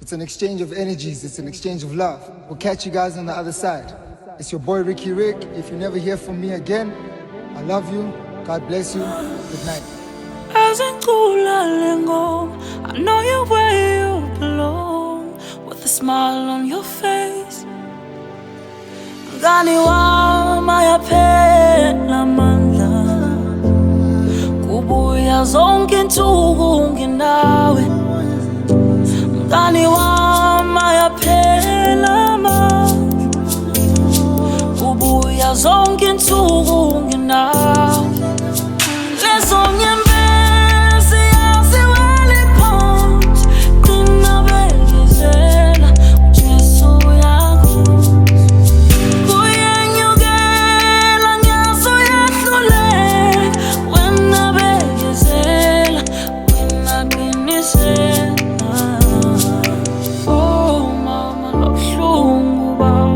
It's an exchange of energies. It's an exchange of love. We'll catch you guys on the other side. It's your boy Ricky Rick. If you never hear from me again, I love you. God bless you. Good night. As I know you're where you belong, with a smile on your face. Mngani wami ayaphela amandla, kubuya zonke insuku nginawe. Mngani wami ayaphela amandla, kubuya zonke insuku nginawe. Lezo nyembezi yaziwele phansi, nginabekezela uJesu uyakhona. Kuyenyukela ngiyazi uyahluleka, wena bekezela, wena qinisela. Oh mama lobuhlungu bami,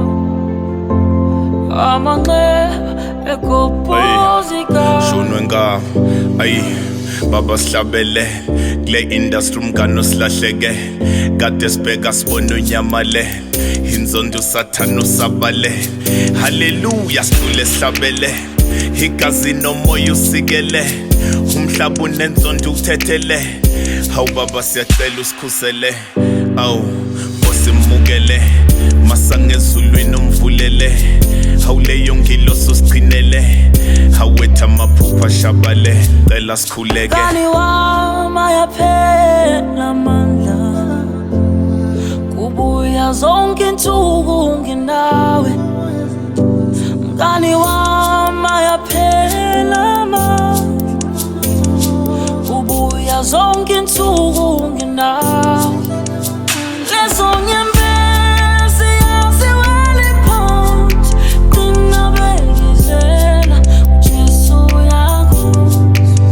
amanxeba egobhozika. Shonwe ngami, ayi baba sihlabele kule industry umngane osilahleke. Kade sibheka sibona unyamale, inzondo usathana usabale. Haleluya sidlule sihlabele, igazi nomoya usikele. Umhlaba unenzondo ukuthethele. Hawu baba siyacela usikhusele, awu osimukele. Masange ezulwini umvulele, hawu leyo ngilosi usigcinele. Hawetha amaphupha shabale, cela sikhuleke. Mngani wami ayaphela amandla, kubuya zonke insuku nginawe. Mngani wami ayaphela amandla, kubuya zonke insuku nginawe. Lezo nyembezi yaziwele phansi, nginabekezela uJesu uyakhona.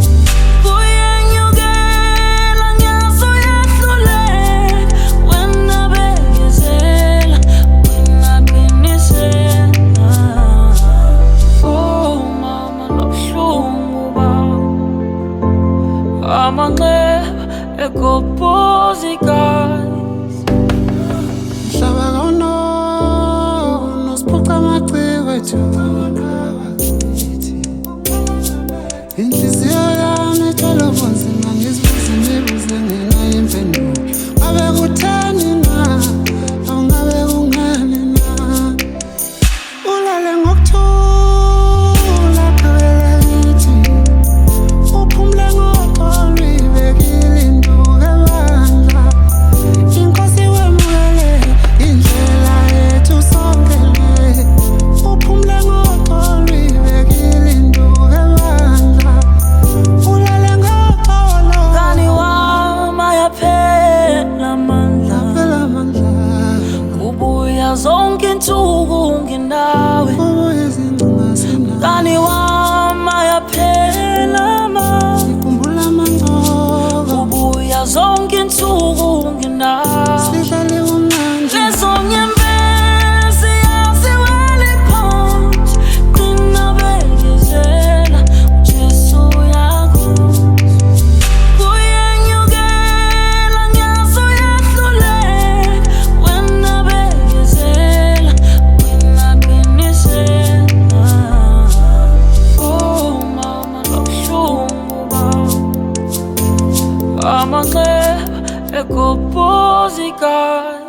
Kuyenyukela ngiyazi uyahluleka, wena bekezela, wena qinisela. Oh mama lobuhlungu bami, amanxeba egobhozika. Mhlaba kanosiphuca amaciko ethu, inhliziyo yami ithwala ubunzima, ngizibuza imibuzo engenayo impendulo. Ngabe kutheni na, awungabe kungani na? Ulale ngokuthula phakela kithi, uphumule ngoxolo uyibekile induku ebandla. Inkosi wemukele indlela yethu sonke le, uphumule ngoxolo uyibekile induku ebandla. Ulale ngoxolo. Mngani wami ayaphela amandla, kubuya zonke insuku nginawe. Mngani wami ayaphela amandla, kubuya zonke insuku nginawe. Sihlale kumnandi. Lezo nyembezi yaziwele phansi, nginabekezela uJesu uyakhona. Kuyenyukela ngiyazi uyahluleka, wena bekezela, wena qinisela. Oh mama lobuhlungu bami, amanxeba egobhozika.